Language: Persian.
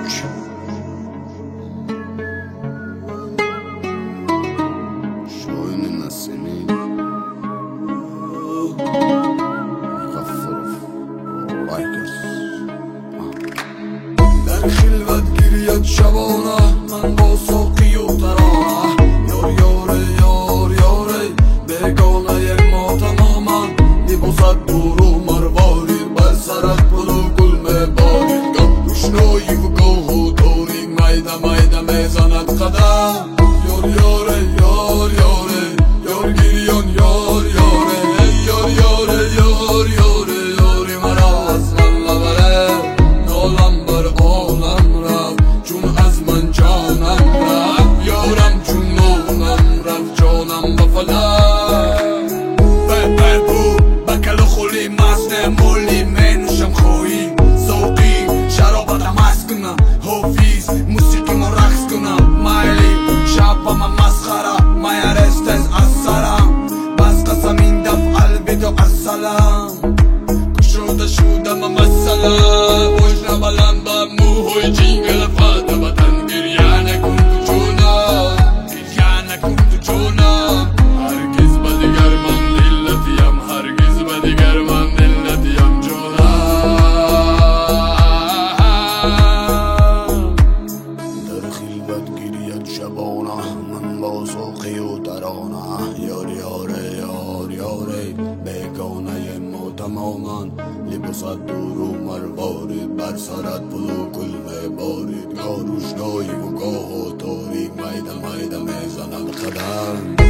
شاهین نسیمی غفرов Rikers در خلوت گیرید شبانه من با ساقی و ترانه یار یاره یار یاره بیگانه ما تماما لباست برو مروارید بر سرت بلو گل میبارید گاه روشنایی و گاه و تاریک میده میده میزند قدم یار یاره یار یاره یار گیریان یار یاره یار یاره یار یاره یاری مرا از من نبره نالم بر عالم رفت چون از من جانم رفت یارم چون نانم رفت جانم به فلک بر بود بکل خولی مست مولی منوشم خواهی سوقی شرابتم هست کنم حافیز موسیقی ما رقص کنم مایلی شب و من مسخره میرستز از سرم بس قسم این دفع البدو السلام کشوده شودم مسئله بوش نبلند با موهای جینگل فاده بطن گریه نکن تو جونم گریه نکن تو جونم هرگز به دیگر من دلتیم هرگز به دیگر من دلتیم جونم در خلوت گیرید شبانه من با ساقی و ترانه یار یاره یار یاره بیگانه ما تماما لباست دور و مروارید بر سرت بلو گل میبارید گاه روشنایی و گاه و تاریک میده میده میزند قدم